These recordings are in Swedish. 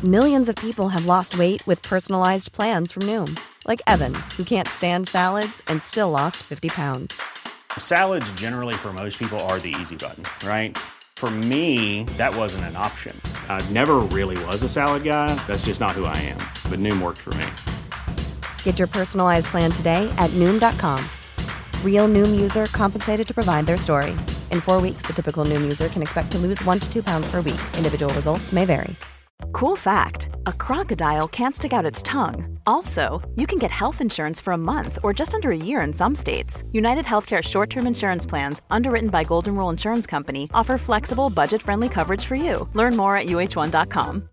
Millions of people have lost weight with personalized plans from Noom. Like Evan, who can't stand salads and still lost 50 pounds. Salads generally for most people are the easy button, right? For me, that wasn't an option. I never really was a salad guy. That's just not who I am. But Noom worked for me. Get your personalized plan today at Noom.com. Real Noom user compensated to provide their story. In 4 weeks, the typical Noom user can expect to lose 1 to 2 pounds per week. Individual results may vary. Cool fact, a crocodile can't stick out its tongue. Also, you can get health insurance for a month or just under a year in some states. United Healthcare short-term insurance plans, underwritten by Golden Rule Insurance Company, offer flexible, budget-friendly coverage for you. Learn more at uh1.com.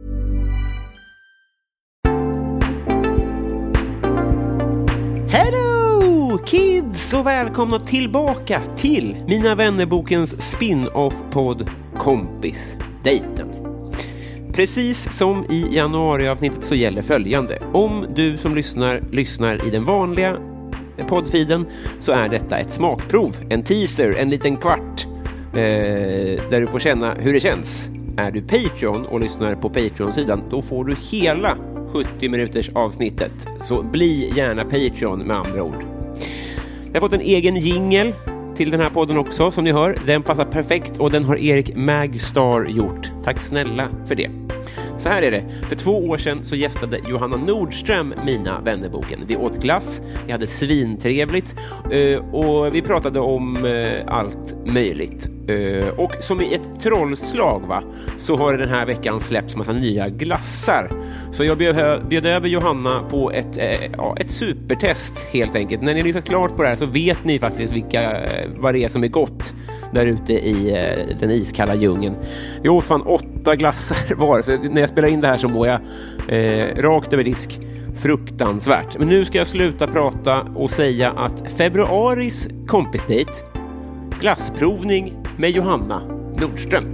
Hello kids och välkomna tillbaka till Mina vännerbokens spin-off-podd Kompisdejten. Precis som i januariavsnittet så gäller följande. Om du som lyssnar i den vanliga poddfeeden så är detta ett smakprov, en teaser, en liten kvart där du får känna hur det känns. Är du Patreon och lyssnar på Patreon-sidan, då får du hela 70 minuters avsnittet. Så bli gärna Patreon med andra ord. Jag har fått en egen jingle till den här podden också, som ni hör. Den passar perfekt och den har Erik Magstar gjort. Tack snälla för det. Så här är det. För 2 år sedan så gästade Johanna Nordström Mina vännerboken. Vi åt glass, vi hade svintrevligt och vi pratade om allt möjligt. Och som i ett trollslag så har det den här veckan släppts massa nya glassar. Så jag bjöd över Johanna på ett supertest helt enkelt. När ni har lyssnat klart på det här så vet ni faktiskt vad det är som är gott där ute i den iskalla djungeln. Jag åt fan 8 glassar var. Så när jag spelar in det här så mår jag rakt över disk. Fruktansvärt. Men nu ska jag sluta prata och säga att februaris kompisdejt, glassprovning med Johanna Nordström.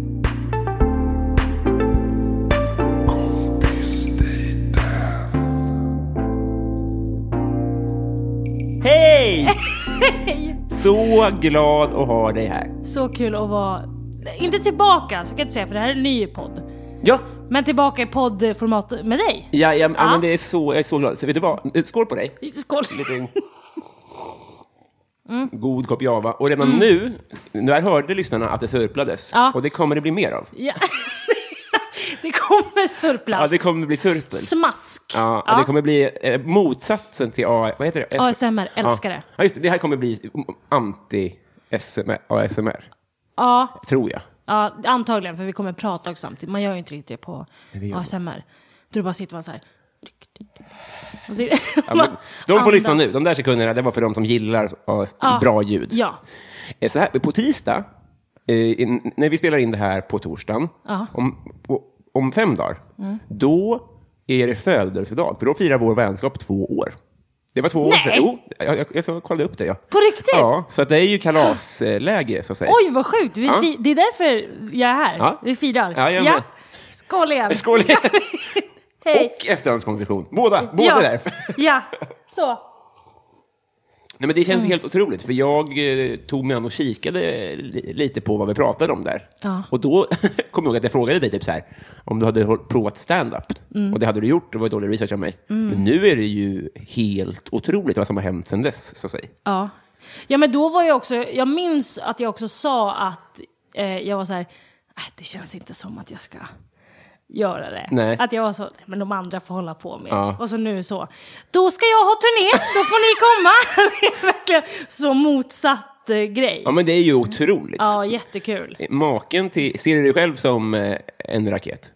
Hej! Hej! Så glad att ha dig här. Så kul att vara... Inte tillbaka, så kan jag inte säga, för det här är en ny podd. Ja. Men tillbaka i poddformat med dig. Ja. Men det är så, jag är så glad. Så vet du vad? Skål på dig. Skål. Lite god kopp java. Och redan nu hörde lyssnarna att det surplades. Ja. Och det kommer det bli mer av. Ja. Det kommer surplas. Ja, det kommer bli surpel. Smask. Ja. Det kommer bli motsatsen till vad heter det? ASMR, älskar det. Ja, just det. Det här kommer bli anti-ASMR. Ja. Tror jag. Ja, antagligen, för vi kommer prata också samtidigt. Man gör ju inte riktigt det på ASMR. Då bara sitter man så här. De får lyssna nu. De där sekunderna, det var för de som gillar bra ljud. Ja. Så här, på tisdag, när vi spelar in det här på torsdagen, om 5 dagar, då är det födelsedag. För då firar vår vänskap 2 år. Det var 2 år sedan. Jo, jag kollade upp det. Ja. På riktigt? Ja, så att det är ju kalasläge, så att säga. Oj, vad sjukt. Det är därför jag är här. Ja. Vi firar. Ja. Skål igen. Skål igen. Hej. Och efterhandskonstruktion. Båda därför. Ja, så. Nej, men det känns ju helt otroligt. För jag tog mig an och kikade lite på vad vi pratade om där. Ja. Och då kom jag ihåg att jag frågade dig typ så här, om du hade provat stand-up. Och det hade du gjort, det var dålig research av mig. Men nu är det ju helt otroligt vad som har hänt sedan dess, så att säga. Ja, men då var jag också, jag minns att jag också sa att jag var så här, det känns inte som att jag ska göra det. Nej. Att jag var så, men de andra får hålla på med. Ja. Och så nu så, då ska jag ha turné, då får ni komma. Det är verkligen så motsatt grej. Ja, men det är ju otroligt. Ja, jättekul. Maken till, ser du dig själv som en raket?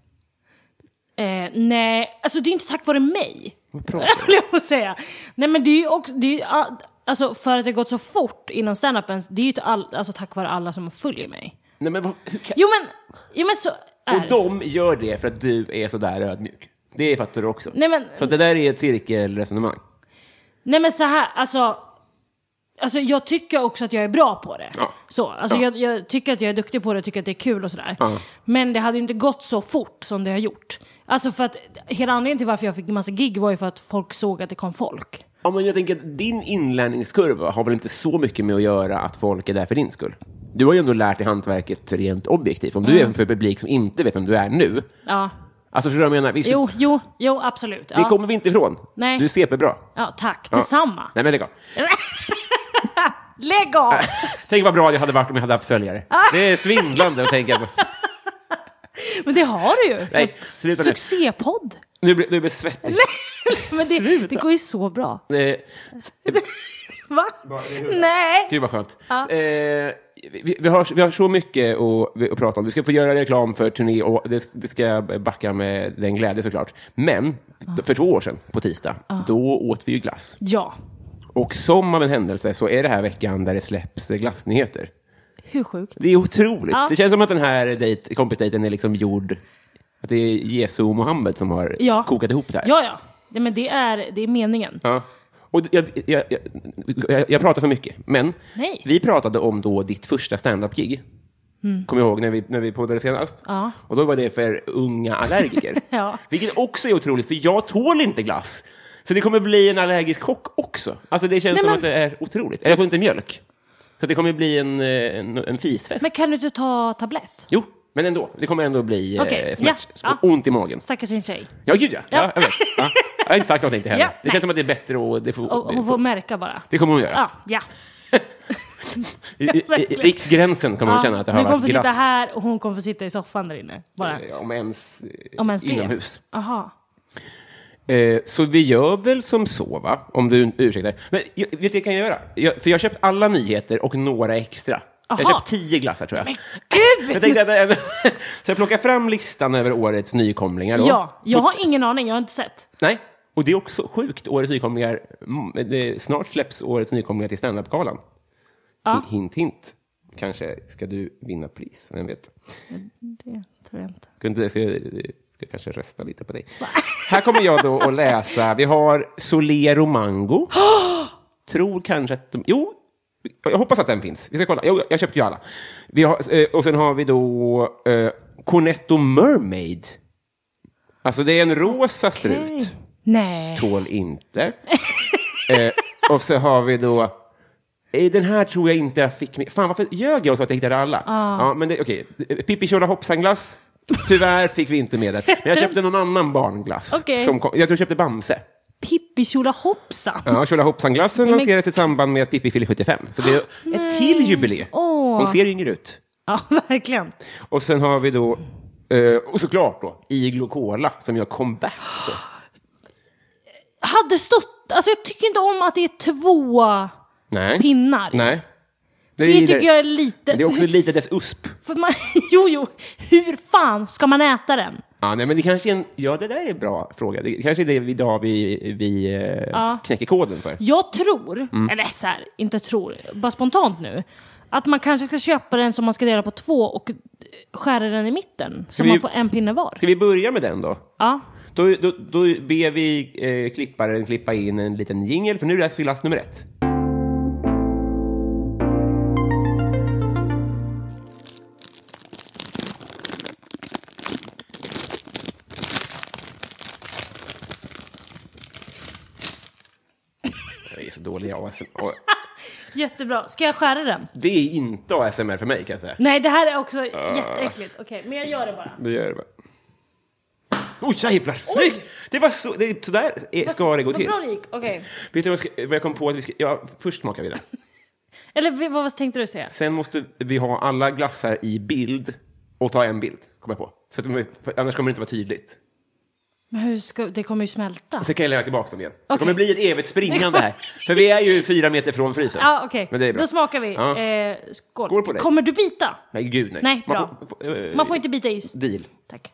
Nej, alltså det är inte tack vare mig. Jag måste säga. Nej, men det är ju också, alltså för att det har gått så fort inom stand-upen, det är ju alltså tack vare alla som följer mig. Nej, men hur kan... Jo men så och de gör det för att du är så där ödmjuk. Det fattar du också. Nej, men... Så det där är ett cirkelresonemang. Nej, men så här, alltså jag tycker också att jag är bra på det. Ja. Så, alltså jag tycker att jag är duktig på det, tycker att det är kul och sådär. Ja. Men det hade inte gått så fort som det har gjort. Alltså för att hela anledningen till varför jag fick en massa gig var ju för att folk såg att det kom folk. Ja, men jag tänker att din inlärningskurva har väl inte så mycket med att göra att folk är där för din skull. Du har ju ändå lärt dig hantverket rent objektivt. Om du är för publik som inte vet vem du är nu. Ja. Alltså, så jag menar... Jo, absolut. Det kommer vi inte ifrån. Nej. Du är CP-bra. Ja, tack. Detsamma. Nej, men lägg av. Lägg av! Tänk vad bra jag hade varit om jag hade haft följare. Det är svindlande att tänka på. Men det har du ju. Nej, sluta nu. Succépodd. Nu blir det svettig. Men det går ju så bra. Va? Nej. Gud vad skönt. Ja. Vi har så mycket att prata om. Vi ska få göra reklam för turné och det ska jag backa med den glädje såklart. Men för 2 år sedan på tisdag, då åt vi ju glass. Ja. Och som av en händelse så är det här veckan där det släpps glassnyheter. Hur sjukt? Det är otroligt. Ja. Det känns som att den här kompisdejten är liksom gjord... Att det är Jesu och Mohammed som har kokat ihop det här. Ja. Men det är meningen. Ja. Och jag pratar för mycket. Men vi pratade om då ditt första stand-up-gig. Kommer jag ihåg när vi poddade senast. Ja. Och då var det för unga allergiker. Ja. Vilket också är otroligt, för jag tål inte glass. Så det kommer bli en allergisk chock också. Alltså det känns som att det är otroligt. Jag får inte mjölk. Så det kommer bli en fisfest. Men kan du inte ta tablett? Jo. Men ändå, det kommer ändå bli ont i magen. Stackars sin tjej. Ja, gud ja. Jag vet. Ja. Jag har inte sagt någonting till henne. Det känns som att det är bättre och hon får märka bara. Det kommer hon göra. Ja. I riksgränsen kommer hon känna att det har varit glass. Hon kommer sitta här och hon kommer få sitta i soffan där inne. Bara. Om ens inomhus. Aha. Så vi gör väl som så, va? Om du ursäktar. Men vet du vad jag kan göra? För jag har köpt alla nyheter och några extra. Jag har köpt 10 glassar, tror jag. Men gud! Jag tänkte så jag plockar fram listan över årets nykomlingar då. Ja, jag har ingen aning, jag har inte sett. Nej, och det är också sjukt. Årets nykomlingar, snart släpps årets nykomlingar till stand-up-galan. Ja. Hint. Kanske ska du vinna pris, vem vet. Det tror jag inte. Ska kanske rösta lite på dig. Här kommer jag då att läsa. Vi har Solero Mango. Tror kanske att jag hoppas att den finns. Vi ska kolla. Jag köpte ju alla. Och sen har vi då Cornetto Mermaid. Alltså det är en rosa strut. Nej. Tål inte. Och så har vi då... Den här tror jag inte jag fick med. Fan, varför ljög jag så att jag hittade alla? Ja, men okej. Pippi Tjola Hoppsan-glass. Tyvärr fick vi inte med det. Men jag köpte någon annan barnglass. Okay. Jag tror jag köpte Bamse. Pippi Tjola Hoppsan? Ja, Tjola Hoppsan-glassen lanserades i samband med att Pippi fyller 75. Så det är ett till jubileum. Hon ser yngre ut. Ja, verkligen. Och sen har vi då, och såklart då, Iglo Cola som gör comeback då. Hade stått, alltså jag tycker inte om att det är 2 pinnar. Nej. Det tycker jag är lite... Det är också lite dess usp. För man, jo, hur fan ska man äta den? Ja, nej, men det kanske är det där är en bra fråga. Det kanske är det idag vi knäcker koden för. Jag tror, eller så här, inte tror, bara spontant nu, att man kanske ska köpa den som man ska dela på 2 och skära den i mitten. Så man får en pinne var. Ska vi börja med den då? Ja. Då ber vi klipparen klippa in en liten jingle, för nu är det glass nummer 1. Så dåliga ASMR. Jättebra. Ska jag skära den? Det är inte ASMR för mig, kan jag säga. Nej, det här är också jätteäckligt. Okej, men jag gör det bara. Du gör det bara. Jävlar. Snyggt! Det var så där ska det gå till. Vad bra det gick. Okej. Vet du vad jag kom på att vi ska... först smakar vi det. Eller vad tänkte du säga? Sen måste vi ha alla glassar i bild och ta en bild, kommer jag på. Så att annars kommer det inte vara tydligt. Men det kommer ju smälta. Så kan jag lägga tillbaka dem igen. Okay. Det kommer bli ett evigt springande här. För vi är ju 4 meter från frysen. Ja, okej. Men det är bra. Då smakar vi. Ja. Skål på dig. Kommer du bita? Nej, gud nej. Nej, bra. Man får inte bita is. Deal. Tack.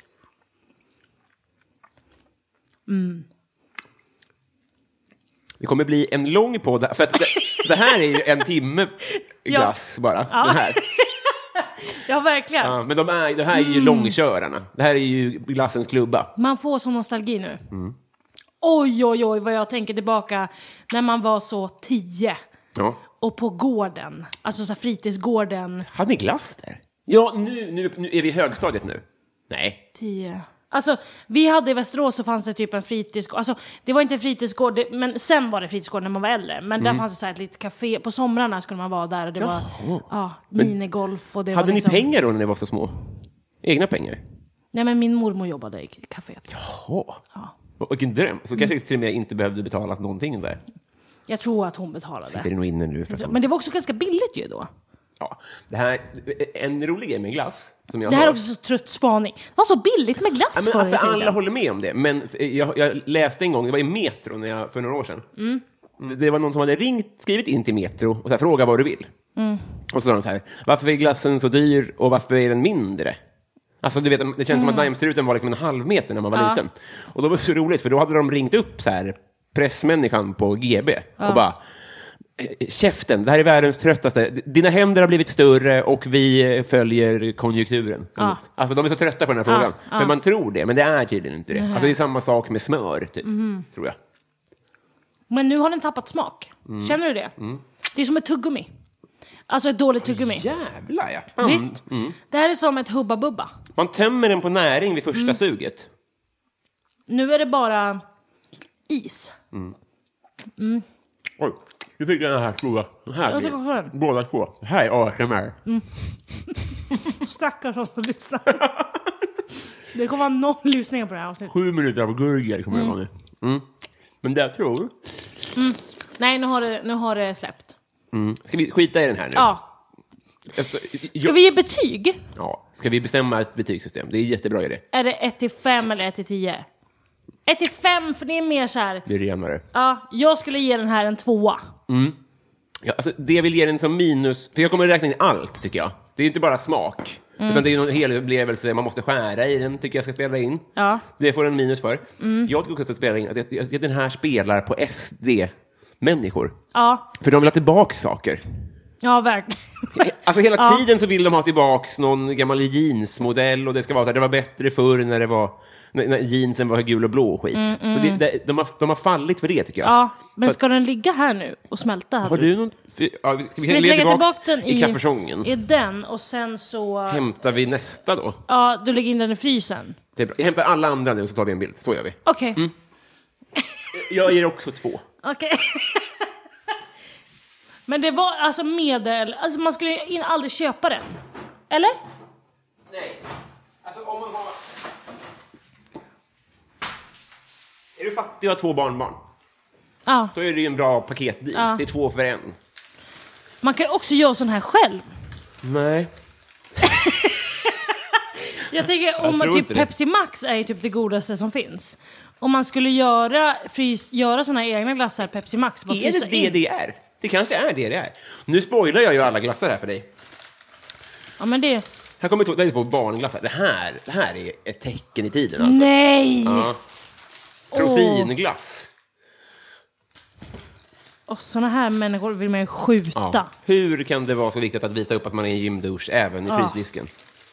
Det kommer bli en lång podd. För att det här är ju en timme glass bara. Ja. Den här. Ja, verkligen. Ja, men det här är ju långkörarna. Det här är ju glassens klubba. Man får sån nostalgi nu. Oj, vad jag tänker tillbaka när man var så 10. Ja. Och på gården. Alltså så fritidsgården. Hade ni glass där? Ja, nu är vi i högstadiet nu. Nej. 10. Alltså, vi hade i Västerås så fanns det typ en fritidsgård. Alltså, det var inte en fritidsgård, men sen var det fritidsgård när man var äldre. Men där fanns det så här ett litet café. På somrarna skulle man vara där och det var minigolf. Och det hade var liksom... ni pengar då när ni var så små? Egna pengar? Nej, men min mormor jobbade i kaféet. Jaha. Ja. Vilken dröm. Så kanske till och med inte behövde betalas någonting där. Jag tror att hon betalade. Sitter det nog inne nu. Men det var också ganska billigt ju då. Ja, det här en rolig grej med glass. Som jag det här är också så trött spaning. Det var så billigt med glass förr i tiden. Alla håller med om det. Men jag läste en gång, det var i Metro för några år sedan. Det var någon som hade skrivit in till Metro och så här, fråga vad du vill. Och så sa de så här, varför är glassen så dyr och varför är den mindre? Alltså du vet, det känns som att Daimstruten var liksom 1,5 meter när man var liten. Och då var det så roligt, för då hade de ringt upp så här pressmänniskan på GB och bara, käften, det här är världens tröttaste. Dina händer har blivit större och vi följer konjunkturen. Alltså de är så trötta på den här frågan. För man tror det, men det är tydligen inte det. Alltså det är samma sak med smör, typ, tror jag. Men nu har den tappat smak. Känner du det? Det är som ett tuggummi. Alltså ett dåligt tuggummi. Jävlar, ja. Visst? Det här är som ett hubba-bubba. Man tömmer den på näring vid första suget. Nu är det bara is. Oj, du fick den här stora. Båda två. Det här är ASMR. Stackars som lyssnar. Det kommer vara 0 lyssningar på det här avsnittet. 7 minuter av gurgel kommer det vara nu. Men det jag tror... Nej, nu har det släppt. Ska vi skita i den här nu? Ja. Ska vi ge betyg? Ja, ska vi bestämma ett betygssystem? Det är jättebra idé. Är det 1-5 eller 1-10? 1-5, för det är mer så här... Det är renare. Ja, jag skulle ge den här en 2. Ja, alltså, det jag vill ge den som minus... För jag kommer räkna in allt, tycker jag. Det är inte bara smak. Utan det är någon hel upplevelse. Man måste skära i den, tycker jag ska spela in. Ja. Det får en minus för. Jag tycker också att spela in att den här spelar på SD-människor. Ja. För de vill ha tillbaka saker. Ja, verkligen. Alltså hela tiden så vill de ha tillbaka någon gammal jeansmodell. Och det ska vara så här, det var bättre förr när jeansen var gul och blå och skit. Så de har fallit för det, tycker jag. Ja, men ska den ligga här nu och smälta? Har du någon... Ja, ska vi lägga tillbaka den i kaffesången? I den, och sen så... Hämtar vi nästa då? Ja, du lägger in den i frysen. Det är bra. Jag hämtar alla andra nu och så tar vi en bild. Så gör vi. Okej. Okay. Jag ger också 2. Okej. Men det var alltså medel... Alltså man skulle aldrig köpa den. Eller? Nej. Alltså om man har... Är du fattig och har 2 barnbarn? Ja. Då är det ju en bra paketdeal. Ja. Det är 2 för 1. Man kan också göra sån här själv. Nej. Jag tänker om man typ Pepsi Max är typ det godaste som finns. Om man skulle göra såna här egna glassar Pepsi Max. Är det är? Det kanske är det är. Nu spoilar jag ju alla glassar här för dig. Ja, men det... Här kommer det 2 barnglassar. Det här är ett tecken i tiden alltså. Nej! Ja. Proteinglass. Och såna här människor vill man ju skjuta. Ja. Hur kan det vara så viktigt att visa upp att man är en gymdusch även i frysdisken?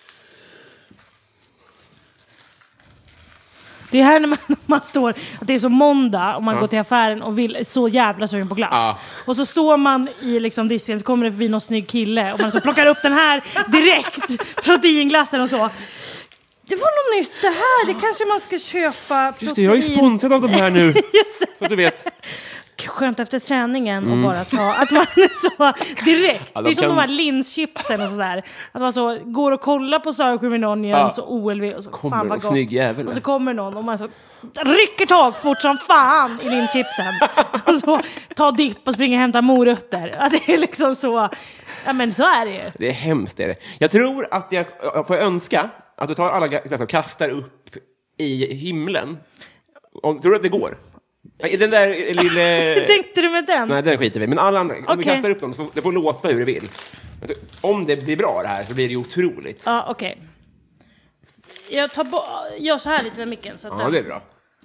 Det är här när man står, att det är så måndag och man går till affären och vill så jävla sugen på glass. Ja. Och så står man i liksom disken, så kommer det förbi någon snygg kille och man så plockar upp den här direkt, proteinglassen och så. Det var något nytt det här, det kanske man ska köpa protein. Just det, jag är sponsrad av de här nu. Så du vet. Skönt efter träningen och bara ta att man är så direkt. Ja, det är som de här linschipsen och sådär. Att man så går och kollar på Sour Cream and Onion så OLV och så kommer fan vad gott. Snygg jävel. Och så kommer någon och man så rycker tag fort som fan i linschipsen. Och så tar dipp och springer och hämtar morötter. Att det är liksom så. Ja, men så är det ju. Det är hemskt, är det. Jag tror att jag får önska att du tar alla glassar och kastar upp i himlen. Tror du att det går? Den där lilla... Hur tänkte du med den? Nej, den skiter vi. Men alla andra, om vi kastar upp dem, så det får låta hur det vill. Om det blir bra det här så blir det otroligt. Ja, okej. Jag gör så här lite med micken. Så att det är bra.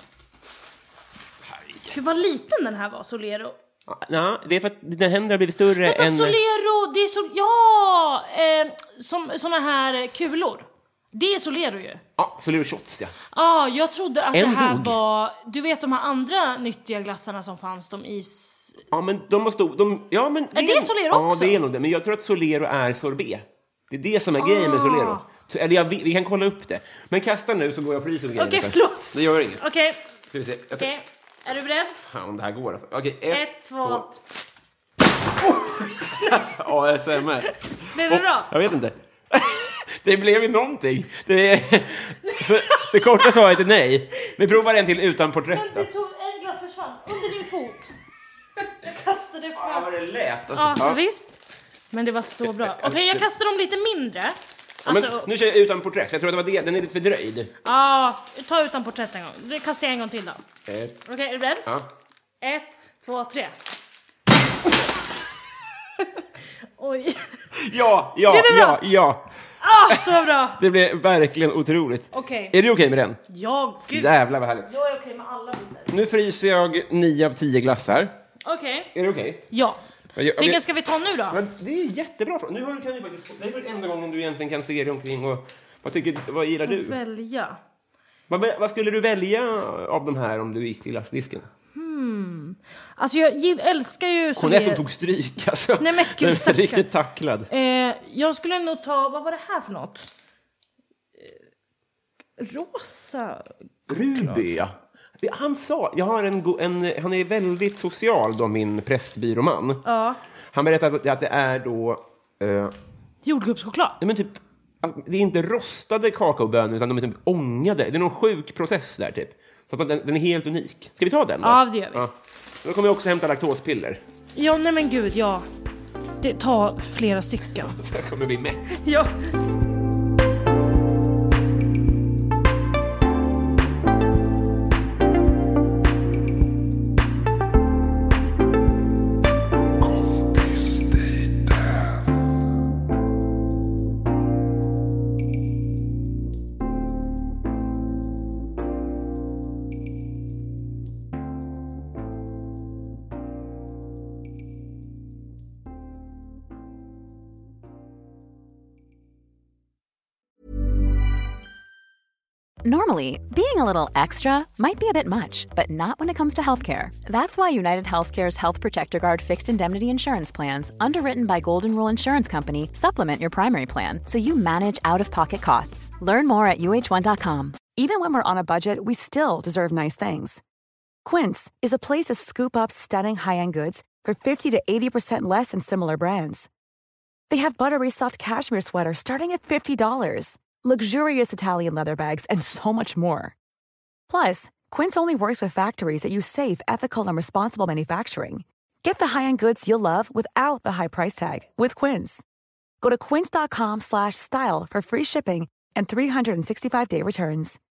Hur var liten den här var, Solero? Ja, det är för att dina händer har blivit större än... Solero, det är så... Ja, som såna här kulor. Det är Solero ju. Ja, Solero shots, ja. Ja, jag trodde att det här var... Du vet de här andra nyttiga glassarna som fanns, de is... Ja, men de har stor... Ja, men är det Solero också? Ja, det är nog det. Men jag tror att Solero är sorbet. Det är det som är grejen med Solero. Eller vi kan kolla upp det. Men kasta nu så går jag och fryser. Okej, förlåt. Det gör inget. Okej. Ska vi se. Okej. Är du beredd? Fan, om det här går alltså. Okej, 1, 2... ASMR. Blev det bra? Jag vet inte. Det blev ju någonting. Det korta svaret är nej. Vi provar en till utan porträtt. Men det tog en glas försvann under din fot. Jag kastade fram. Ja, vad det lät. Alltså. Ja, visst. Men det var så bra. Okej, jag kastar dem lite mindre. Alltså, men nu kör jag utan porträtt. Jag tror att det var det. Den är lite fördröjd. Ja, ta utan porträtt en gång. Du kastar jag en gång till då. Okej, är du beredd? Ja. 1, 2, 3. Oj. Ja. Så bra. Det blev verkligen otroligt. Okej. Är du okej med den? Ja, gud. Jävlar vad härligt. Jag är okej med alla bilder. Nu fryser jag 9 av 10 glassar. Okej. Är det okej? Ja. Vilken ska vi ta nu då? Men det är jättebra. Nu kan du faktiskt, det är väl enda gången du egentligen kan se dig omkring. Och vad gillar du? Välja. Vad skulle du välja av de här om du gick till glassdisken? Alltså jag älskar ju... Colette tog stryk alltså. Nej men gud, den är riktigt tacklad. Jag skulle nog ta... Vad var det här för något? Rosa... Ruby, ja. Han sa... Jag har han är väldigt social då, min pressbyråman. Ja. Han berättade att det är då... Jordgubbschoklad? Nej men typ... Det är inte rostade kakaobönor utan de är typ ångade. Det är någon sjuk process där typ. Så att den är helt unik. Ska vi ta den då? Ja, det gör vi. Ja. Då kommer jag också hämta laktospiller. Ja, nej men gud, ja. Det tar flera stycken. Så jag kommer bli mätt. Ja. Normally, being a little extra might be a bit much, but not when it comes to healthcare. That's why United Healthcare's Health Protector Guard fixed indemnity insurance plans, underwritten by Golden Rule Insurance Company, supplement your primary plan so you manage out-of-pocket costs. Learn more at uh1.com. Even when we're on a budget, we still deserve nice things. Quince is a place to scoop up stunning high-end goods for 50 to 80% less than similar brands. They have buttery soft cashmere sweaters starting at $50, luxurious Italian leather bags, and so much more. Plus, Quince only works with factories that use safe, ethical, and responsible manufacturing. Get the high-end goods you'll love without the high price tag with Quince. Go to quince.com/style for free shipping and 365-day returns.